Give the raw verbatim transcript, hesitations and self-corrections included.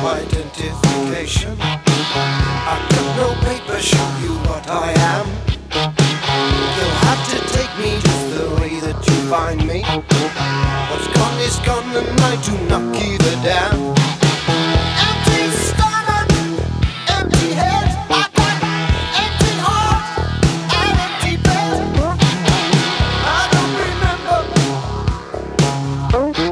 identification. I got no paper, show you what I am. You'll have to take me just the way that you find me. What's gone is gone and I do not give a damn. Empty stomach, empty head, I got empty heart and empty bed. I don't remember